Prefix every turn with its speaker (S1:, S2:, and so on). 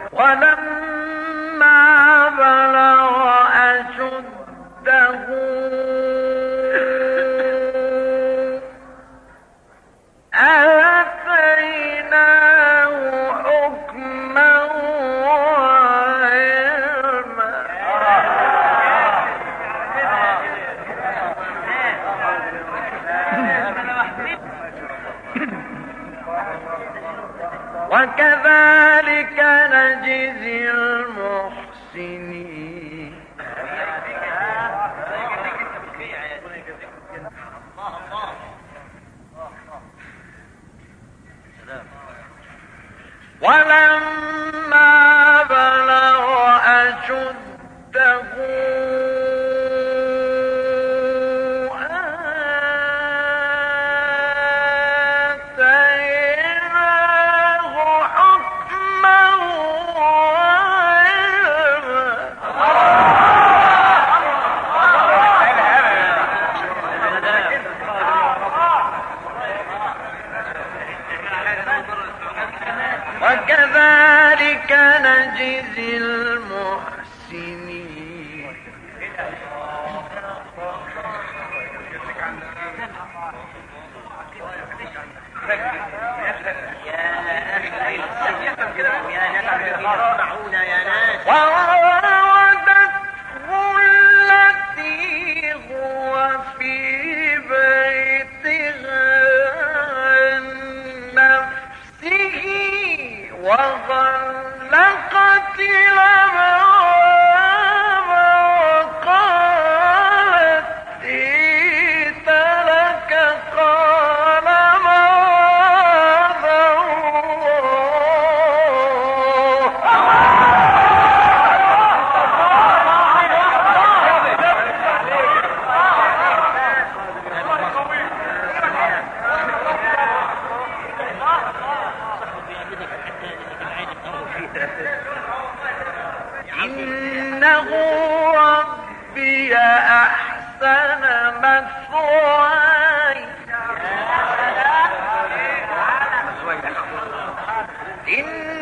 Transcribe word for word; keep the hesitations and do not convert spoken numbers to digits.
S1: ولما بلغ أشده آتيناه حكما وعلما. وكذلك نجزي المحسنين. ولما بلغ أشده آتيناه حكما وكذلك نجزي المحسنين. وراودته التي هو في بيتها عن نفسه وغلقت الأبواب وقالت إيت لك قال معاذ إنه ربي أحسن مثواي إن